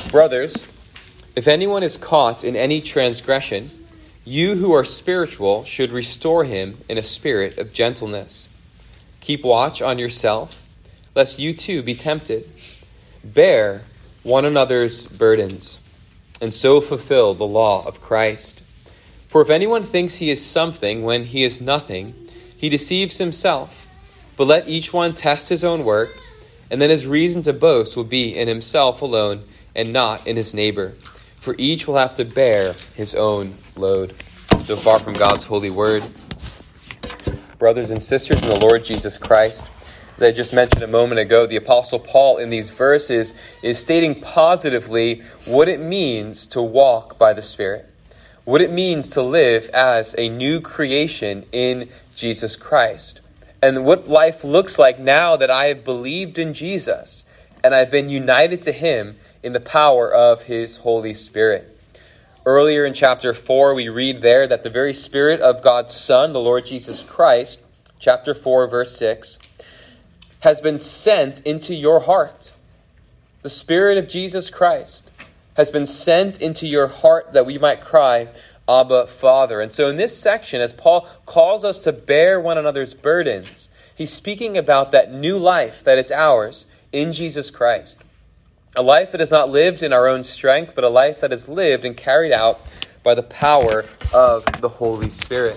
Brothers, if anyone is caught in any transgression, you who are spiritual should restore him in a spirit of gentleness. Keep watch on yourself, lest you too be tempted. Bear one another's burdens, and so fulfill the law of Christ. For if anyone thinks he is something when he is nothing, he deceives himself. But let each one test his own work, and then his reason to boast will be in himself alone and not in his neighbor. For each will have to bear his own load. So far from God's holy word. Brothers and sisters in the Lord Jesus Christ, as I just mentioned a moment ago, the Apostle Paul in these verses is stating positively what it means to walk by the Spirit, what it means to live as a new creation in Jesus Christ, and what life looks like now that I have believed in Jesus and I've been united to Him in the power of His Holy Spirit. Earlier in chapter 4, we read there that the very Spirit of God's Son, the Lord Jesus Christ, chapter 4, verse 6, has been sent into your heart. The Spirit of Jesus Christ has been sent into your heart that we might cry, Abba, Father. And so in this section, as Paul calls us to bear one another's burdens, he's speaking about that new life that is ours in Jesus Christ. A life that is not lived in our own strength, but a life that is lived and carried out by the power of the Holy Spirit.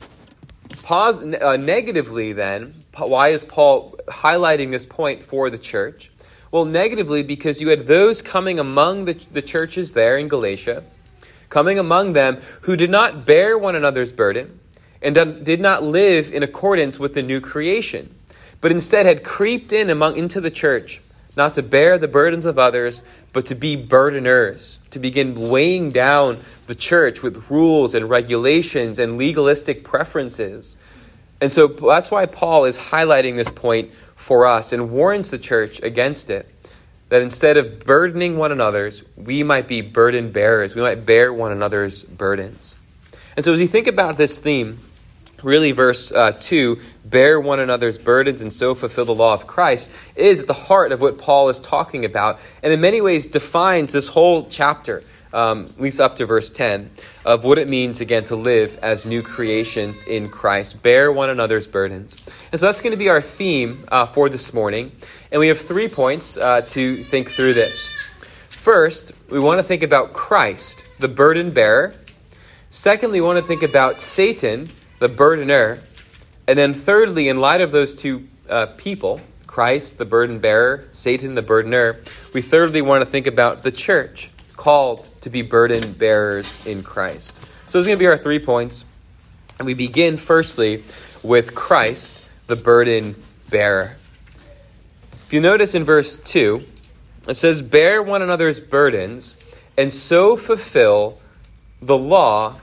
Negatively then, why is Paul highlighting this point for the church? Well, negatively because you had those coming among the churches there in Galatia, coming among them who did not bear one another's burden and did not live in accordance with the new creation, but instead had creeped into the church, not to bear the burdens of others, but to be burdeners, to begin weighing down the church with rules and regulations and legalistic preferences. And so that's why Paul is highlighting this point for us and warns the church against it, that instead of burdening one another's, we might be burden bearers. We might bear one another's burdens. And so as you think about this theme, really verse 2, bear one another's burdens and so fulfill the law of Christ, is at the heart of what Paul is talking about, and in many ways defines this whole chapter, at least up to verse 10, of what it means, again, to live as new creations in Christ. Bear one another's burdens. And so that's going to be our theme for this morning, and we have 3 points to think through this. First, we want to think about Christ, the burden bearer. Secondly, we want to think about Satan, the burdener. And then thirdly, in light of those two people, Christ, the burden bearer, Satan, the burdener, we thirdly want to think about the church, called to be burden bearers in Christ. So those are going to be our 3 points. And we begin firstly with Christ, the burden bearer. If you notice in verse 2, it says, bear one another's burdens and so fulfill the law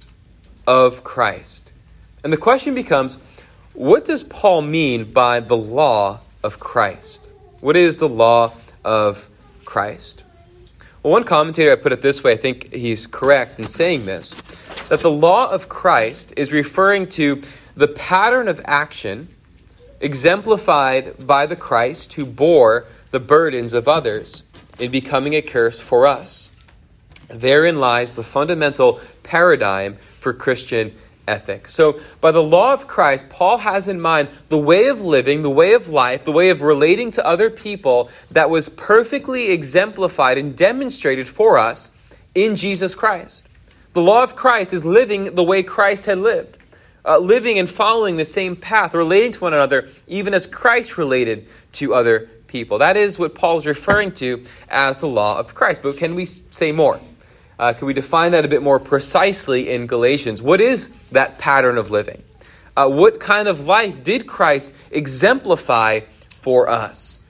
of Christ. And the question becomes, what does Paul mean by the law of Christ? What is the law of Christ? Well, one commentator put it this way, I think he's correct in saying this, that the law of Christ is referring to the pattern of action exemplified by the Christ who bore the burdens of others in becoming a curse for us. Therein lies the fundamental paradigm for Christian ethics. So by the law of Christ, Paul has in mind the way of living, the way of life, the way of relating to other people that was perfectly exemplified and demonstrated for us in Jesus Christ. The law of Christ is living the way Christ had lived, living and following the same path, relating to one another, even as Christ related to other people. That is what Paul is referring to as the law of Christ. But can we say more? Can we define that a bit more precisely in Galatians? What is that pattern of living? What kind of life did Christ exemplify for us?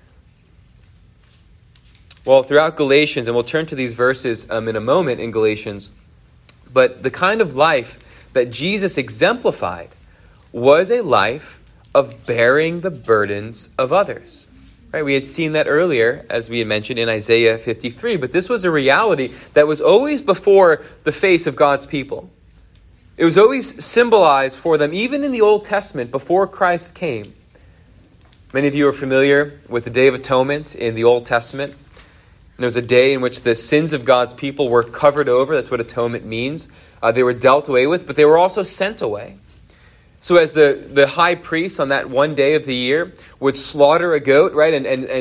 Well, throughout Galatians, and we'll turn to these verses in a moment in Galatians, but the kind of life that Jesus exemplified was a life of bearing the burdens of others. Right, we had seen that earlier, as we had mentioned in Isaiah 53, but this was a reality that was always before the face of God's people. It was always symbolized for them, even in the Old Testament, before Christ came. Many of you are familiar with the Day of Atonement in the Old Testament. And it was a day in which the sins of God's people were covered over. That's what atonement means. They were dealt away with, but they were also sent away. So as the high priest on that one day of the year would slaughter a goat, right,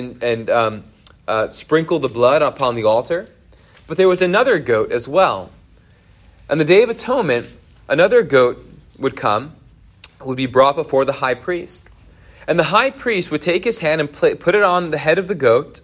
and sprinkle the blood upon the altar, but there was another goat as well. On the Day of Atonement, another goat would come, would be brought before the high priest. And the high priest would take his hand and put it on the head of the goat,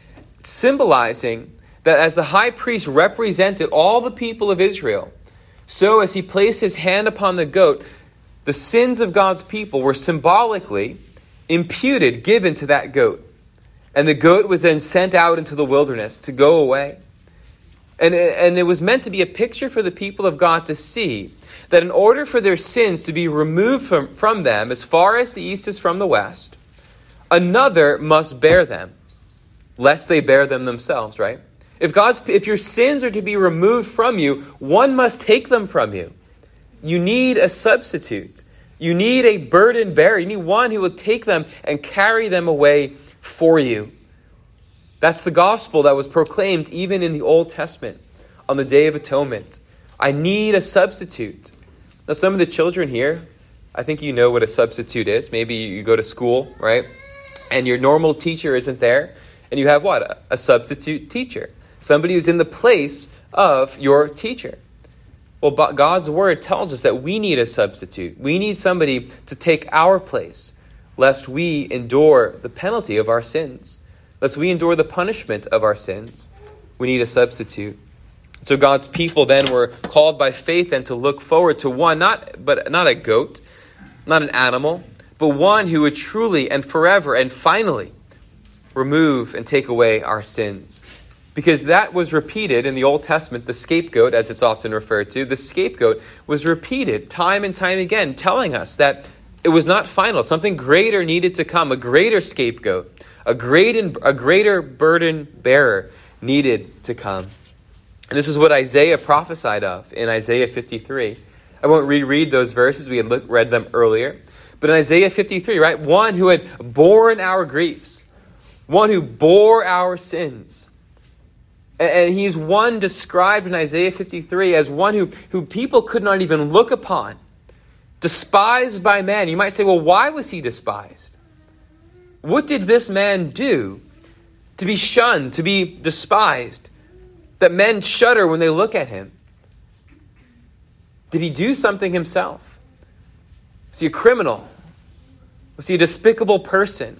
symbolizing that as the high priest represented all the people of Israel, so as he placed his hand upon the goat, the sins of God's people were symbolically imputed, given to that goat. And the goat was then sent out into the wilderness to go away. And it was meant to be a picture for the people of God to see that in order for their sins to be removed from them as far as the east is from the west, another must bear them, lest they bear them themselves, right? If your sins are to be removed from you, one must take them from you. You need a substitute. You need a burden bearer. You need one who will take them and carry them away for you. That's the gospel that was proclaimed even in the Old Testament on the Day of Atonement. I need a substitute. Now, some of the children here, I think you know what a substitute is. Maybe you go to school, right? And your normal teacher isn't there. And you have what? A substitute teacher. Somebody who's in the place of your teacher. Well, God's word tells us that we need a substitute. We need somebody to take our place, lest we endure the penalty of our sins. Lest we endure the punishment of our sins. We need a substitute. So God's people then were called by faith and to look forward to one, not a goat, not an animal, but one who would truly and forever and finally remove and take away our sins. Because that was repeated in the Old Testament, the scapegoat, as it's often referred to, the scapegoat was repeated time and time again, telling us that it was not final. Something greater needed to come, a greater scapegoat, a greater burden bearer needed to come. And this is what Isaiah prophesied of in Isaiah 53. I won't reread those verses. We had read them earlier. But in Isaiah 53, right, one who had borne our griefs, one who bore our sins. And he's one described in Isaiah 53 as one who people could not even look upon. Despised by men. You might say, well, why was he despised? What did this man do to be shunned, to be despised, that men shudder when they look at him? Did he do something himself? Was he a criminal? Was he a despicable person?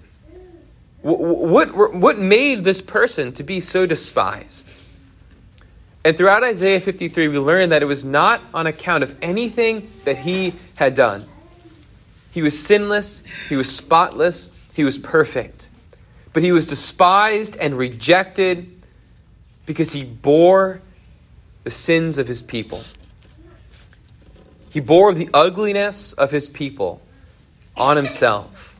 What made this person to be so despised? And throughout Isaiah 53, we learn that it was not on account of anything that he had done. He was sinless, he was spotless, he was perfect. But he was despised and rejected because he bore the sins of his people. He bore the ugliness of his people on himself.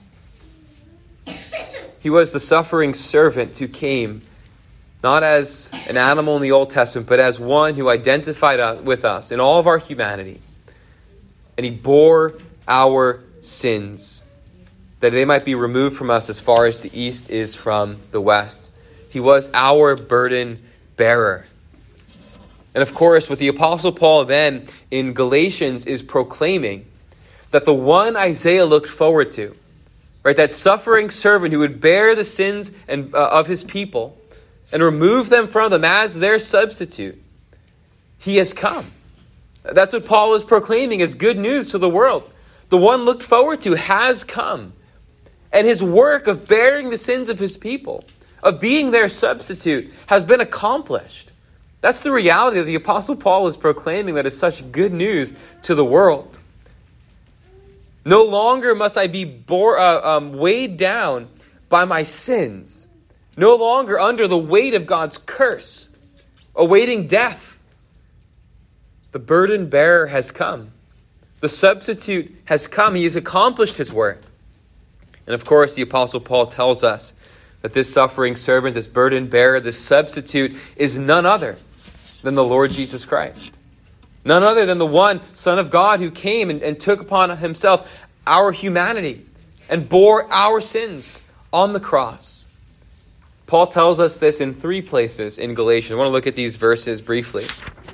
He was the suffering servant who came not as an animal in the Old Testament, but as one who identified with us in all of our humanity. And he bore our sins, that they might be removed from us as far as the east is from the west. He was our burden bearer. And of course, what the Apostle Paul then in Galatians is proclaiming, that the one Isaiah looked forward to, right, that suffering servant who would bear the sins of his people and remove them from them as their substitute, he has come. That's what Paul is proclaiming as good news to the world. The one looked forward to has come. And his work of bearing the sins of his people, of being their substitute, has been accomplished. That's the reality that the Apostle Paul is proclaiming, that is such good news to the world. No longer must I be weighed down by my sins. No longer under the weight of God's curse, awaiting death. The burden bearer has come. The substitute has come. He has accomplished his work. And of course, the Apostle Paul tells us that this suffering servant, this burden bearer, this substitute is none other than the Lord Jesus Christ. None other than the one Son of God who came and took upon himself our humanity and bore our sins on the cross. Paul tells us this in 3 places in Galatians. I want to look at these verses briefly.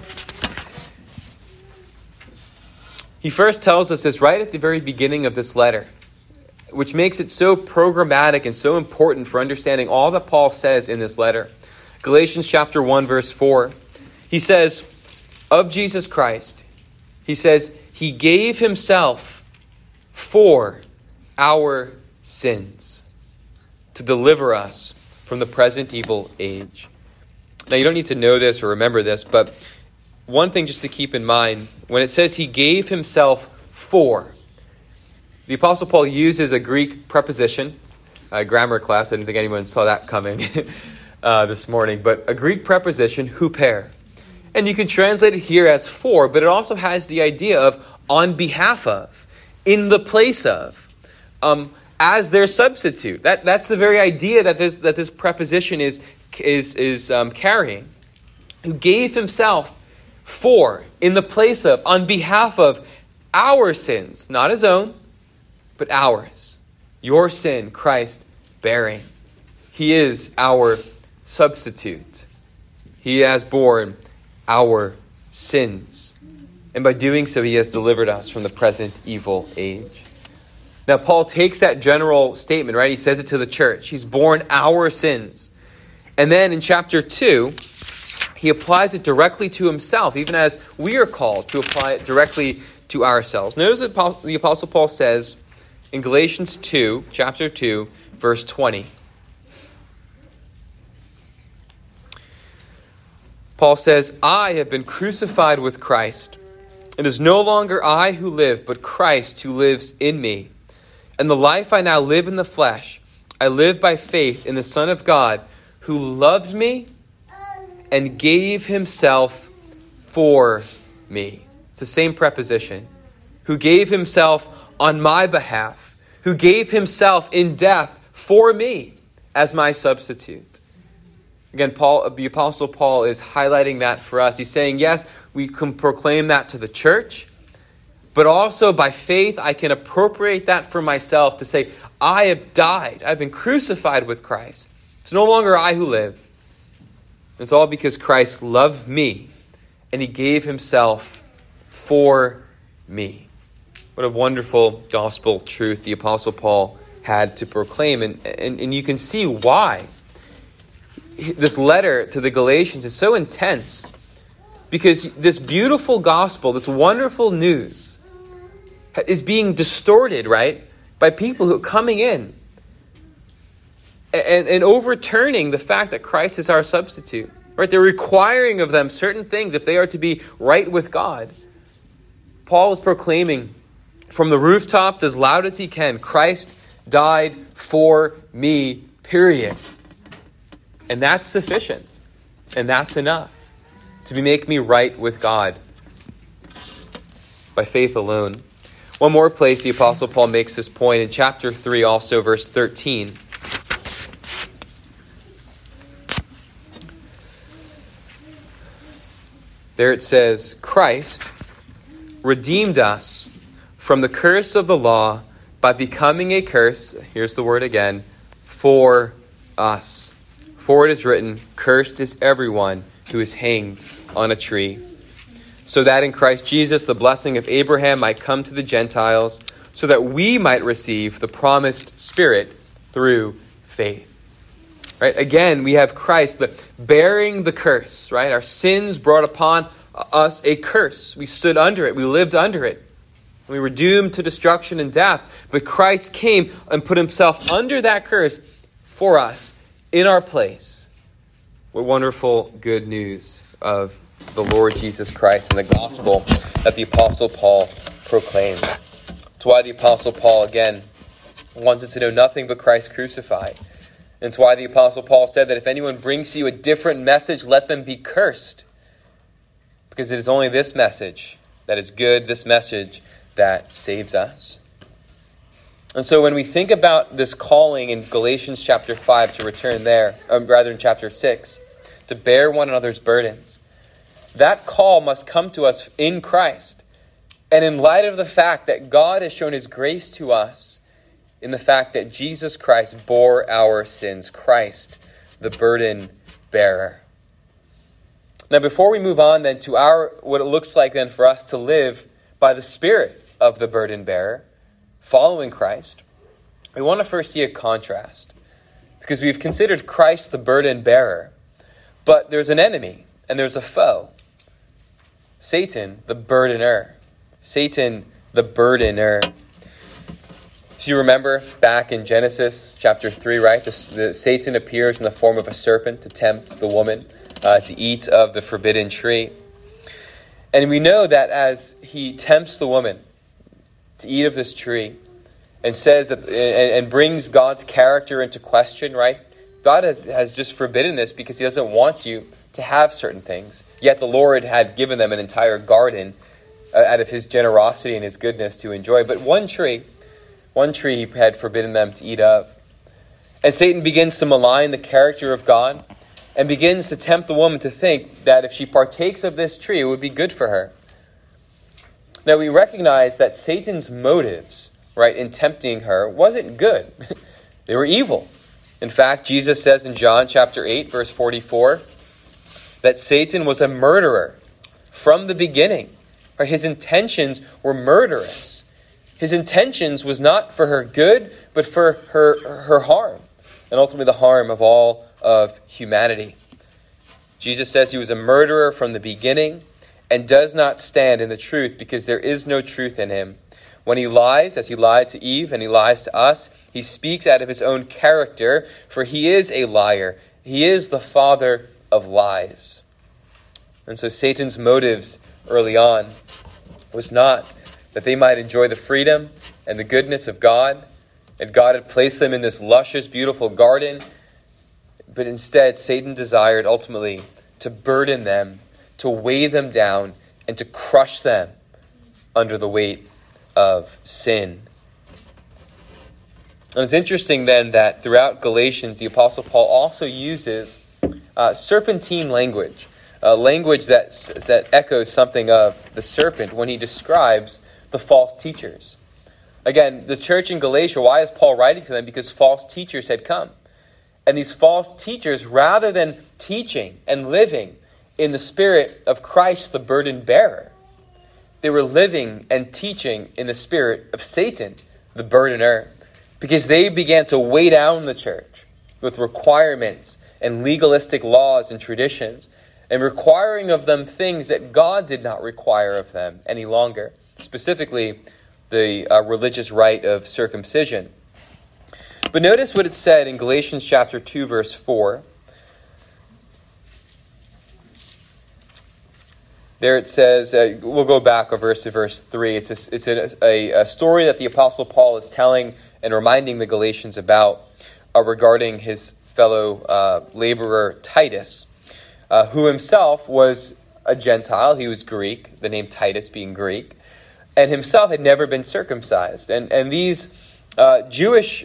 He first tells us this right at the very beginning of this letter, which makes it so programmatic and so important for understanding all that Paul says in this letter. Galatians chapter 1, verse 4. He says, of Jesus Christ, he says, he gave himself for our sins to deliver us from the present evil age. Now, you don't need to know this or remember this, but one thing just to keep in mind, when it says he gave himself for, the Apostle Paul uses a Greek preposition. Grammar class, I didn't think anyone saw that coming this morning, but a Greek preposition, huper. And you can translate it here as for, but it also has the idea of on behalf of, in the place of, as their substitute. That's the very idea that this preposition is carrying. Who gave himself for, in the place of, on behalf of our sins, not his own, but ours. Your sin, Christ bearing. He is our substitute. He has borne our sins. And by doing so, he has delivered us from the present evil age. Now, Paul takes that general statement, right? He says it to the church. He's borne our sins. And then in chapter 2, he applies it directly to himself, even as we are called to apply it directly to ourselves. Notice what the Apostle Paul says in Galatians 2, chapter 2, verse 20. Paul says, I have been crucified with Christ. It is no longer I who live, but Christ who lives in me. And the life I now live in the flesh, I live by faith in the Son of God, who loved me and gave himself for me. It's the same preposition. Who gave himself on my behalf. Who gave himself in death for me as my substitute. Again, the Apostle Paul is highlighting that for us. He's saying, yes, we can proclaim that to the church, but also by faith, I can appropriate that for myself to say, I have died. I've been crucified with Christ. It's no longer I who live. It's all because Christ loved me and he gave himself for me. What a wonderful gospel truth the Apostle Paul had to proclaim. And you can see why this letter to the Galatians is so intense. Because this beautiful gospel, this wonderful news, is being distorted, right, by people who are coming in and overturning the fact that Christ is our substitute. Right? They're requiring of them certain things if they are to be right with God. Paul is proclaiming from the rooftops as loud as he can, Christ died for me, period. And that's sufficient. And that's enough to make me right with God by faith alone. One more place the Apostle Paul makes this point in chapter 3, also verse 13. There it says, Christ redeemed us from the curse of the law by becoming a curse, here's the word again, for us. For it is written, cursed is everyone who is hanged on a tree. So that in Christ Jesus the blessing of Abraham might come to the Gentiles, so that we might receive the promised Spirit through faith. Right? Again, we have Christ bearing the curse, right? Our sins brought upon us a curse. We stood under it. We lived under it. We were doomed to destruction and death. But Christ came and put himself under that curse for us in our place. What wonderful good news of the Lord Jesus Christ and the gospel that the Apostle Paul proclaimed. That's why the Apostle Paul, again, wanted to know nothing but Christ crucified. And it's why the Apostle Paul said that if anyone brings to you a different message, let them be cursed. Because it is only this message that is good, this message that saves us. And so when we think about this calling in Galatians chapter 5 to return there, rather in chapter 6, to bear one another's burdens, that call must come to us in Christ. And in light of the fact that God has shown his grace to us in the fact that Jesus Christ bore our sins. Christ the burden bearer. Now, before we move on then to what it looks like then for us to live by the Spirit of the burden bearer, following Christ, we want to first see a contrast. Because we've considered Christ the burden bearer, but there's an enemy and there's a foe. Satan, the burdener. Satan, the burdener. If you remember back in Genesis chapter 3, right? Satan appears in the form of a serpent to tempt the woman to eat of the forbidden tree. And we know that as he tempts the woman to eat of this tree, and says that, and brings God's character into question, right? God has just forbidden this because he doesn't want you to have certain things. Yet the Lord had given them an entire garden out of his generosity and his goodness to enjoy. But one tree he had forbidden them to eat of. And Satan begins to malign the character of God and begins to tempt the woman to think that if she partakes of this tree, it would be good for her. Now we recognize that Satan's motives, right, in tempting her, wasn't good. They were evil. In fact, Jesus says in John chapter 8, verse 44, that Satan was a murderer from the beginning. Right? His intentions were murderous. His intentions was not for her good, but for her harm, and ultimately the harm of all of humanity. Jesus says he was a murderer from the beginning and does not stand in the truth because there is no truth in him. When he lies, as he lied to Eve and he lies to us, he speaks out of his own character, for he is a liar. He is the father of lies. And so Satan's motives early on was not that they might enjoy the freedom and the goodness of God, and God had placed them in this luscious, beautiful garden, but instead Satan desired ultimately to burden them, to weigh them down, and to crush them under the weight of sin. And it's interesting then that throughout Galatians, the Apostle Paul also uses serpentine language, language that echoes something of the serpent when he describes the false teachers. Again, the church in Galatia, why is Paul writing to them? Because false teachers had come. And these false teachers, rather than teaching and living in the spirit of Christ, the burden bearer, they were living and teaching in the spirit of Satan, the burdener, because they began to weigh down the church with requirements and legalistic laws and traditions, and requiring of them things that God did not require of them any longer, specifically the religious rite of circumcision. But notice what it said in Galatians chapter 2, verse 4. There it says, we'll go back a verse to verse 3. It's a story that the Apostle Paul is telling and reminding the Galatians about regarding his fellow laborer Titus, who himself was a Gentile. He was Greek, the name Titus being Greek, and himself had never been circumcised. And these Jewish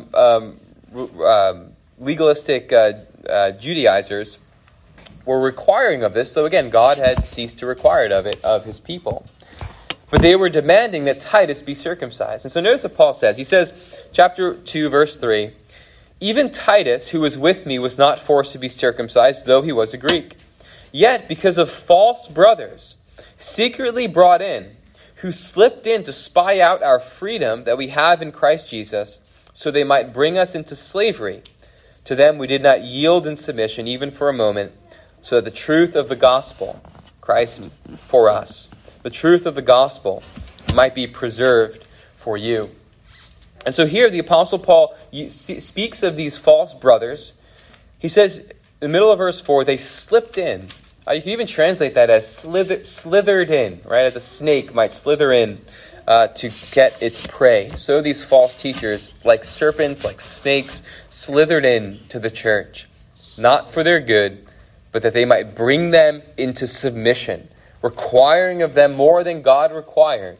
legalistic Judaizers were requiring of this. So again, God had ceased to require it of his people. But they were demanding that Titus be circumcised. And so notice what Paul says. He says, chapter 2, verse 3, "Even Titus, who was with me, was not forced to be circumcised, though he was a Greek. Yet, because of false brothers, secretly brought in, who slipped in to spy out our freedom that we have in Christ Jesus, so they might bring us into slavery. To them we did not yield in submission, even for a moment, so that the truth of the gospel, Christ for us, the truth of the gospel might be preserved for you." And so here the Apostle Paul speaks of these false brothers. He says in the middle of verse 4, they slipped in. You can even translate that as slithered in, right? As a snake might slither in to get its prey. So these false teachers, like serpents, like snakes, slithered in to the church, not for their good, but that they might bring them into submission, requiring of them more than God required,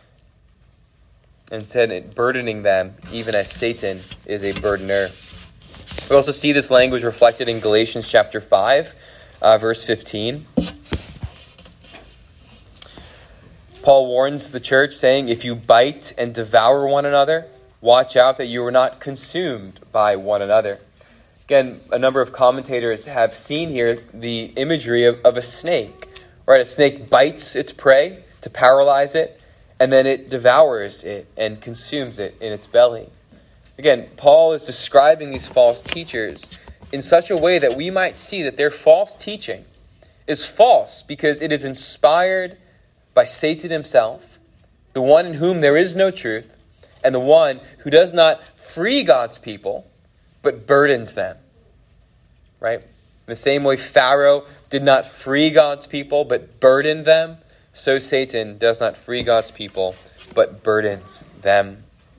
instead burdening them, even as Satan is a burdener. We also see this language reflected in Galatians chapter 5, verse 15. Paul warns the church, saying, "If you bite and devour one another, watch out that you are not consumed by one another." Again, a number of commentators have seen here the imagery of a snake. Right? A snake bites its prey to paralyze it, and then it devours it and consumes it in its belly. Again, Paul is describing these false teachers in such a way that we might see that their false teaching is false because it is inspired by Satan himself, the one in whom there is no truth, and the one who does not free God's people, but burdens them. Right? In the same way Pharaoh did not free God's people, but burdened them, so Satan does not free God's people, but burdens them.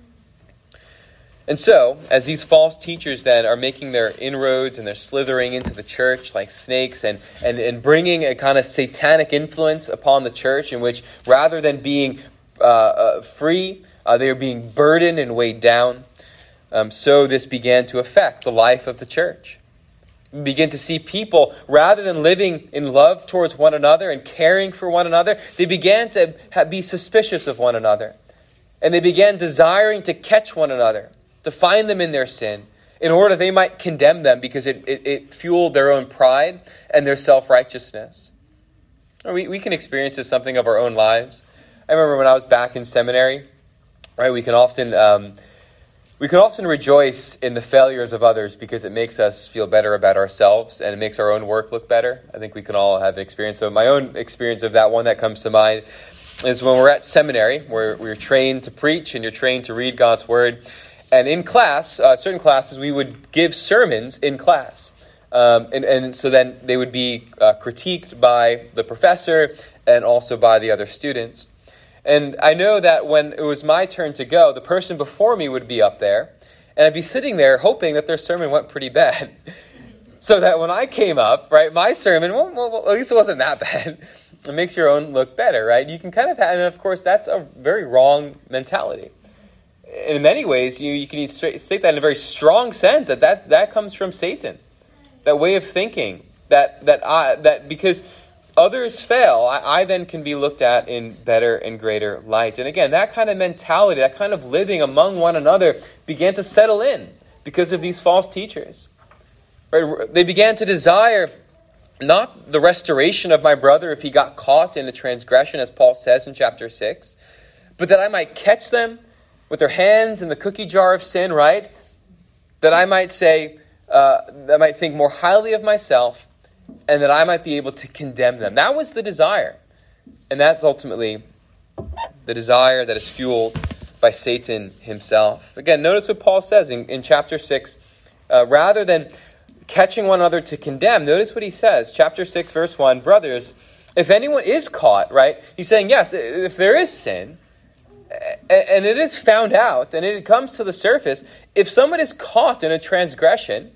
And so, as these false teachers then are making their inroads and they're slithering into the church like snakes and bringing a kind of satanic influence upon the church in which rather than being free, they are being burdened and weighed down. So this began to affect the life of the church. We begin to see people, rather than living in love towards one another and caring for one another, they began to be suspicious of one another. And they began desiring to catch one another, to find them in their sin, in order that they might condemn them because it fueled their own pride and their self-righteousness. We can experience this something of our own lives. I remember when I was back in seminary, right? We can often rejoice in the failures of others because it makes us feel better about ourselves and it makes our own work look better. I think we can all have an experience. So my own experience of that, one that comes to mind, is when we're at seminary, where we're trained to preach and you're trained to read God's Word. And in class, certain classes, we would give sermons in class. And so then they would be critiqued by the professor and also by the other students. And I know that when it was my turn to go, the person before me would be up there, and I'd be sitting there hoping that their sermon went pretty bad. So that when I came up, right, my sermon, well, at least it wasn't that bad. It makes your own look better, right? You can kind of have, and of course, that's a very wrong mentality. In many ways, you can state that in a very strong sense that comes from Satan. That way of thinking that because others fail, I then can be looked at in better and greater light. And again, that kind of mentality, that kind of living among one another began to settle in because of these false teachers. Right? They began to desire not the restoration of my brother if he got caught in a transgression, as Paul says in chapter 6, but that I might catch them with their hands in the cookie jar of sin, right? That I might say, I might think more highly of myself, and that I might be able to condemn them. That was the desire. And that's ultimately the desire that is fueled by Satan himself. Again, notice what Paul says in chapter 6. Rather than catching one another to condemn, notice what he says. Chapter 6, verse 1, brothers, if anyone is caught, right? He's saying, yes, if there is sin, and it is found out, and it comes to the surface, if someone is caught in a transgression,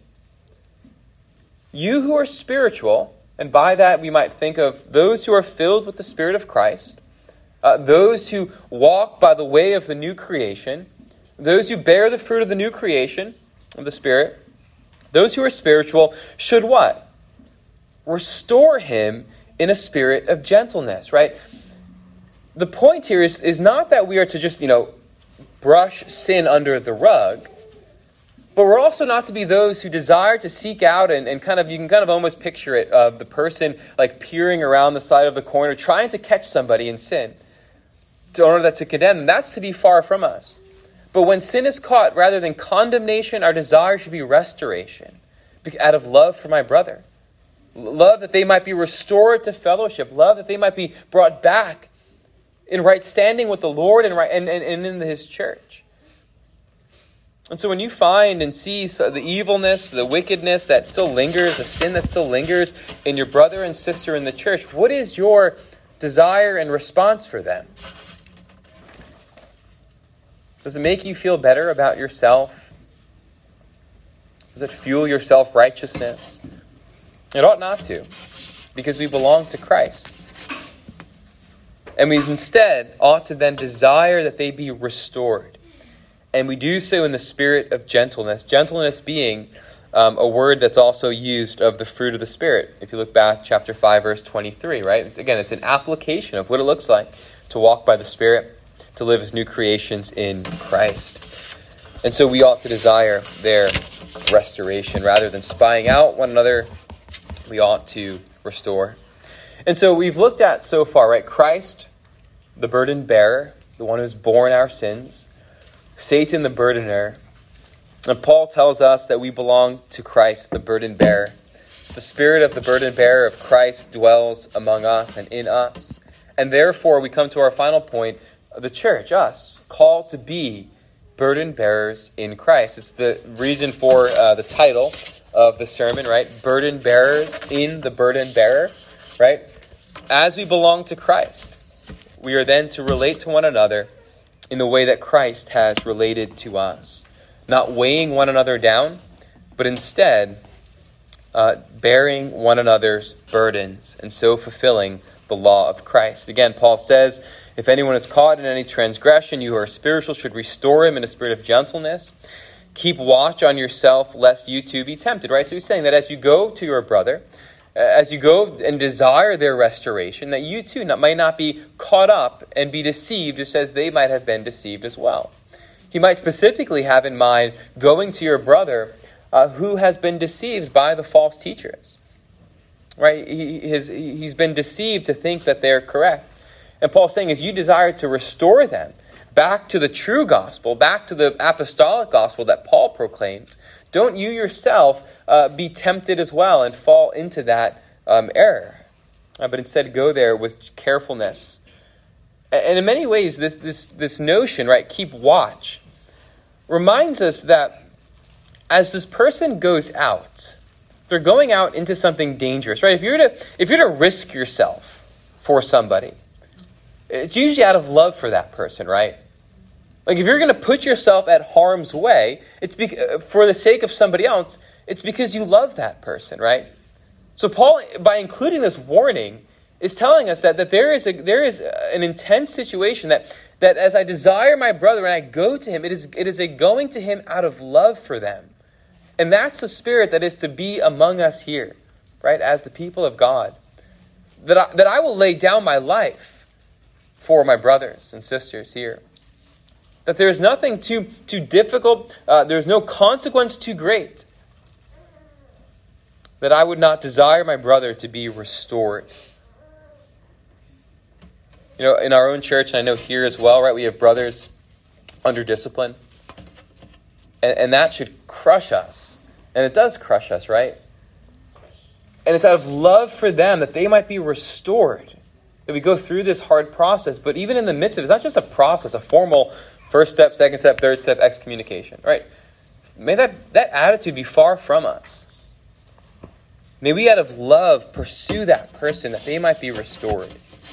you who are spiritual, and by that we might think of those who are filled with the Spirit of Christ, those who walk by the way of the new creation, those who bear the fruit of the new creation of the Spirit, those who are spiritual should what? Restore him in a spirit of gentleness, right? The point here is not that we are to just, brush sin under the rug, but we're also not to be those who desire to seek out and you can kind of almost picture it, the person like peering around the side of the corner, trying to catch somebody in sin in order to condemn them. That's to be far from us. But when sin is caught, rather than condemnation, our desire should be restoration out of love for my brother. Love that they might be restored to fellowship. Love that they might be brought back in right standing with the Lord and in His church. And so when you find and see the evilness, the wickedness that still lingers, the sin that still lingers in your brother and sister in the church, what is your desire and response for them? Does it make you feel better about yourself? Does it fuel your self-righteousness? It ought not to, because we belong to Christ. And we instead ought to then desire that they be restored. And we do so in the spirit of gentleness. Gentleness being a word that's also used of the fruit of the Spirit. If you look back, chapter 5, verse 23, right? It's an application of what it looks like to walk by the Spirit, to live as new creations in Christ. And so we ought to desire their restoration. Rather than spying out one another, we ought to restore. And so we've looked at so far, right? Christ, the burden bearer, the one who's borne our sins. Satan, the burdener. And Paul tells us that we belong to Christ, the burden bearer. The spirit of the burden bearer of Christ dwells among us and in us. And therefore, we come to our final point, the church, us, called to be burden bearers in Christ. It's the reason for the title of the sermon, right? Burden bearers in the burden bearer, right? As we belong to Christ, we are then to relate to one another in the way that Christ has related to us. Not weighing one another down, but instead bearing one another's burdens and so fulfilling the law of Christ. Again, Paul says, if anyone is caught in any transgression, you who are spiritual should restore him in a spirit of gentleness. Keep watch on yourself, lest you too be tempted. Right? So he's saying that as you go to your brother, as you go and desire their restoration, that you too might not be caught up and be deceived just as they might have been deceived as well. He might specifically have in mind going to your brother who has been deceived by the false teachers. Right? He's been deceived to think that they're correct. And Paul's saying is you desire to restore them back to the true gospel, back to the apostolic gospel that Paul proclaimed. Don't you yourself be tempted as well and fall into that error. But instead go there with carefulness. And in many ways, this notion, right, keep watch, reminds us that as this person goes out, they're going out into something dangerous, right? If you're to risk yourself for somebody, it's usually out of love for that person, right? Like if you're going to put yourself at harm's way, it's for the sake of somebody else. It's because you love that person, right? So Paul, by including this warning, is telling us that there is an intense situation that as I desire my brother and I go to him, it is a going to him out of love for them. And that's the spirit that is to be among us here, right, as the people of God. That I will lay down my life for my brothers and sisters here. That there is nothing too difficult, there's no consequence too great. That I would not desire my brother to be restored. You know, in our own church, and I know here as well, right, we have brothers under discipline. And that should crush us. And it does crush us, right? And it's out of love for them that they might be restored. That we go through this hard process. But even in the midst of it, it's not just a process, a formal first step, second step, third step, excommunication, right? May that attitude be far from us. May we out of love pursue that person that they might be restored.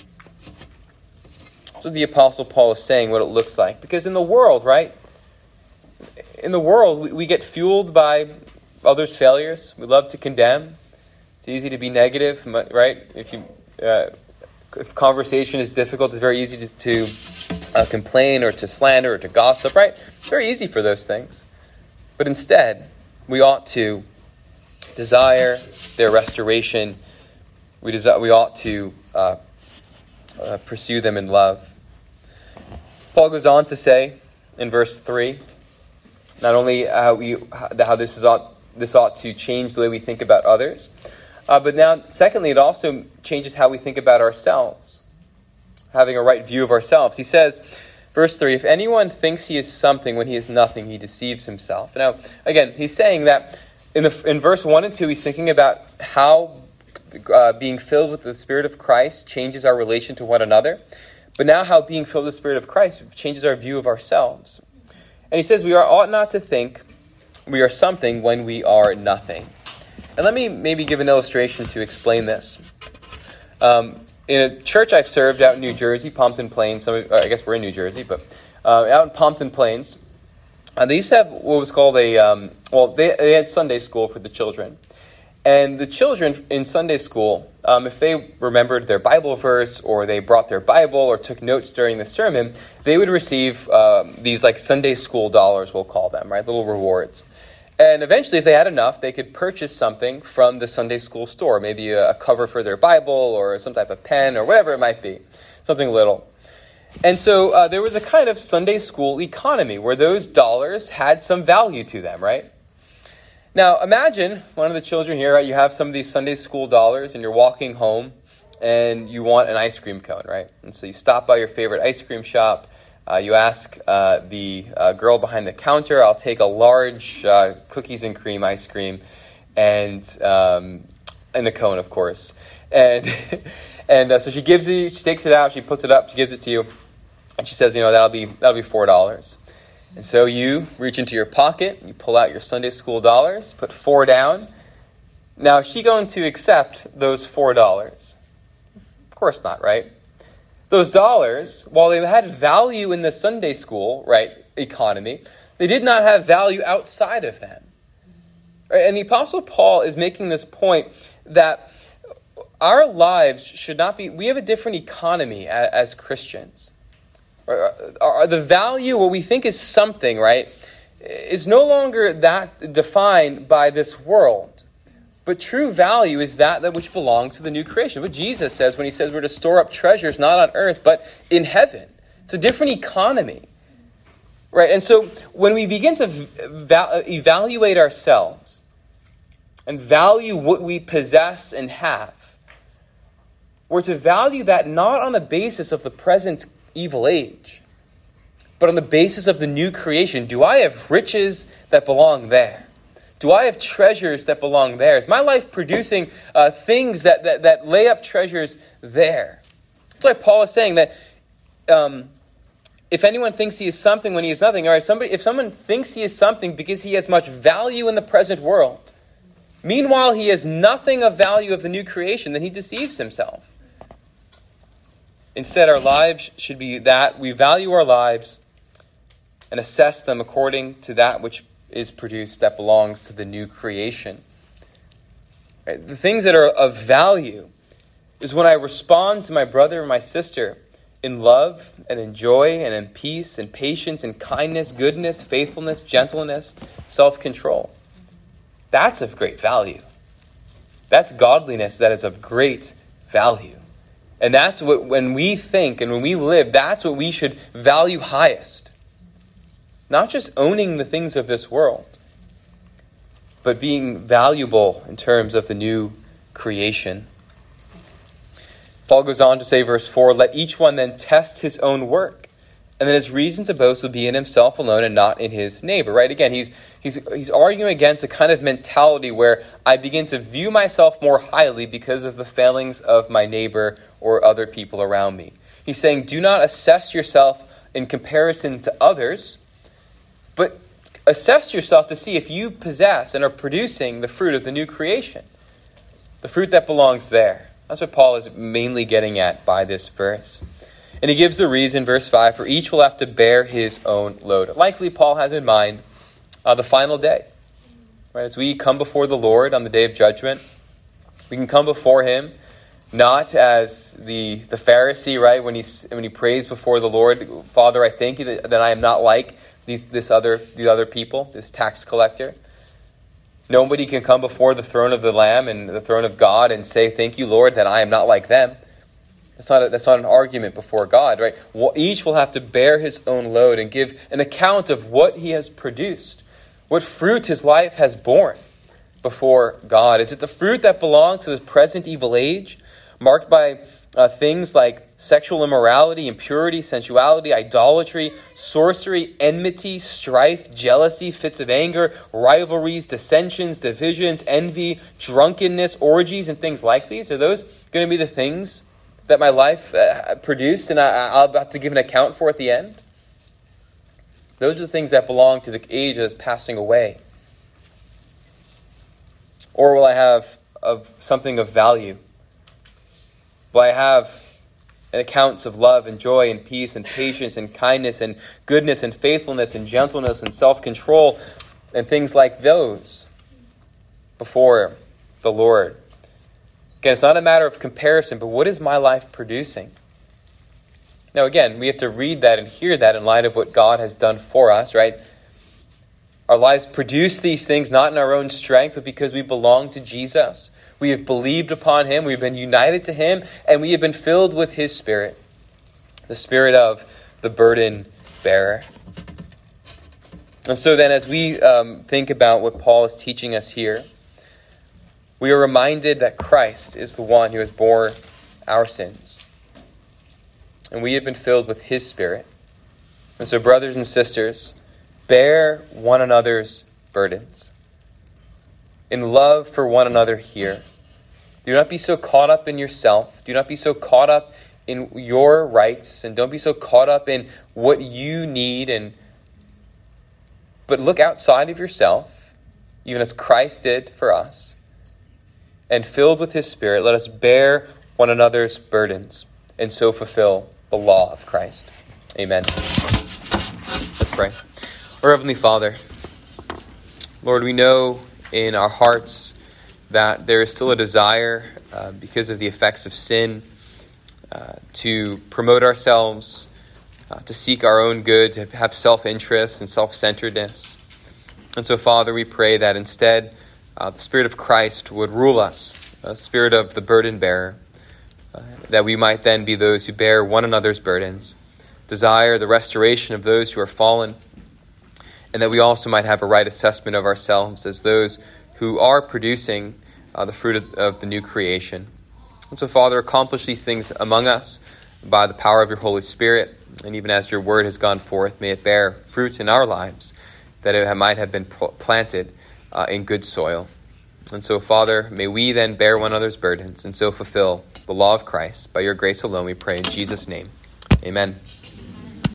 So the Apostle Paul is saying what it looks like. Because in the world, right? In the world, we get fueled by others' failures. We love to condemn. It's easy to be negative, right? If conversation is difficult, it's very easy to complain or to slander or to gossip, right? It's very easy for those things. But instead, we ought to desire their restoration. We ought to pursue them in love. Paul goes on to say in verse 3, not only how this ought to change the way we think about others, but now, secondly, it also changes how we think about ourselves, having a right view of ourselves. He says, verse 3, if anyone thinks he is something when he is nothing, he deceives himself. Now, again, he's saying that in verse 1 and 2, he's thinking about how being filled with the Spirit of Christ changes our relation to one another, but now how being filled with the Spirit of Christ changes our view of ourselves. And he says we ought not to think we are something when we are nothing. And let me maybe give an illustration to explain this. In a church I've served out in New Jersey, Pompton Plains, I guess we're in New Jersey, but out in Pompton Plains, they used to have what was called they had Sunday school for the children. And the children in Sunday school, if they remembered their Bible verse or they brought their Bible or took notes during the sermon, they would receive these like Sunday school dollars, we'll call them, right? Little rewards. And eventually, if they had enough, they could purchase something from the Sunday school store, maybe a cover for their Bible or some type of pen or whatever it might be, something little. And so there was a kind of Sunday school economy where those dollars had some value to them, right? Now, imagine one of the children here, right? You have some of these Sunday school dollars and you're walking home and you want an ice cream cone, right? And so you stop by your favorite ice cream shop. You ask the girl behind the counter, I'll take a large cookies and cream ice cream and the cone, of course. And so she takes it out, she puts it up, she gives it to you, and she says, that'll be $4. And so you reach into your pocket, you pull out your Sunday school dollars, put $4 down. Now, is she going to accept those $4? Of course not, right? Those dollars, while they had value in the Sunday school, right, economy, they did not have value outside of them. Right? And the Apostle Paul is making this point that our lives should not be, we have a different economy as Christians. The value, what we think is something, right, is no longer that defined by this world. But true value is that which belongs to the new creation. What Jesus says when he says we're to store up treasures not on earth, but in heaven. It's a different economy. Right? And so when we begin to evaluate ourselves and value what we possess and have, we're to value that not on the basis of the present evil age, but on the basis of the new creation. Do I have riches that belong there? Do I have treasures that belong there? Is my life producing things that lay up treasures there? That's why Paul is saying that if anyone thinks he is something when he is nothing, all right, if someone thinks he is something because he has much value in the present world, meanwhile he has nothing of value of the new creation, then he deceives himself. Instead, our lives should be that we value our lives and assess them according to that which is produced that belongs to the new creation. Right? The things that are of value is when I respond to my brother or my sister in love and in joy and in peace and patience and kindness, goodness, faithfulness, gentleness, self-control. That's of great value. That's godliness that is of great value. And that's what, when we think and when we live, that's what we should value highest. Not just owning the things of this world, but being valuable in terms of the new creation. Paul goes on to say, verse 4, let each one then test his own work, and then his reason to boast will be in himself alone and not in his neighbor. Right? Again, he's arguing against a kind of mentality where I begin to view myself more highly because of the failings of my neighbor or other people around me. He's saying, do not assess yourself in comparison to others, but assess yourself to see if you possess and are producing the fruit of the new creation, the fruit that belongs there. That's what Paul is mainly getting at by this verse. And he gives the reason, verse 5, for each will have to bear his own load. Likely Paul has in mind the final day. Right? As we come before the Lord on the day of judgment, we can come before him not as the Pharisee, right, when he prays before the Lord, Father, I thank you that I am not like these other people, this tax collector. Nobody can come before the throne of the Lamb and the throne of God and say, thank you, Lord, that I am not like them. That's not an argument before God, right? Each will have to bear his own load and give an account of what he has produced, what fruit his life has borne before God. Is it the fruit that belongs to this present evil age, marked by things like sexual immorality, impurity, sensuality, idolatry, sorcery, enmity, strife, jealousy, fits of anger, rivalries, dissensions, divisions, envy, drunkenness, orgies, and things like these? Are those going to be the things that my life produced and I'll have to give an account for at the end? Those are the things that belong to the age that is passing away. Or will I have something of value? Will I have accounts of love and joy and peace and patience and kindness and goodness and faithfulness and gentleness and self-control and things like those before the Lord? Again, it's not a matter of comparison, but what is my life producing? Now, again, we have to read that and hear that in light of what God has done for us, right? Our lives produce these things not in our own strength, but because we belong to Jesus. We have believed upon him, we've been united to him, and we have been filled with his Spirit, the Spirit of the burden bearer. And so then as we think about what Paul is teaching us here, we are reminded that Christ is the one who has bore our sins. And we have been filled with his Spirit. And so, brothers and sisters, bear one another's burdens. In love for one another here. Do not be so caught up in yourself. Do not be so caught up in your rights. And don't be so caught up in what you need. But look outside of yourself, even as Christ did for us. And filled with his Spirit, let us bear one another's burdens and so fulfill the law of Christ. Amen. Let's pray. Our Heavenly Father, Lord, we know in our hearts that there is still a desire because of the effects of sin to promote ourselves, to seek our own good, to have self-interest and self-centeredness. And so, Father, we pray that instead the Spirit of Christ would rule us, the Spirit of the burden bearer, that we might then be those who bear one another's burdens, desire the restoration of those who are fallen, and that we also might have a right assessment of ourselves as those who are producing the fruit of the new creation. And so, Father, accomplish these things among us by the power of your Holy Spirit, and even as your word has gone forth, may it bear fruit in our lives, that it might have been planted in good soil. And so, Father, may we then bear one another's burdens and so fulfill the law of Christ. By your grace alone we pray in Jesus' name. Amen.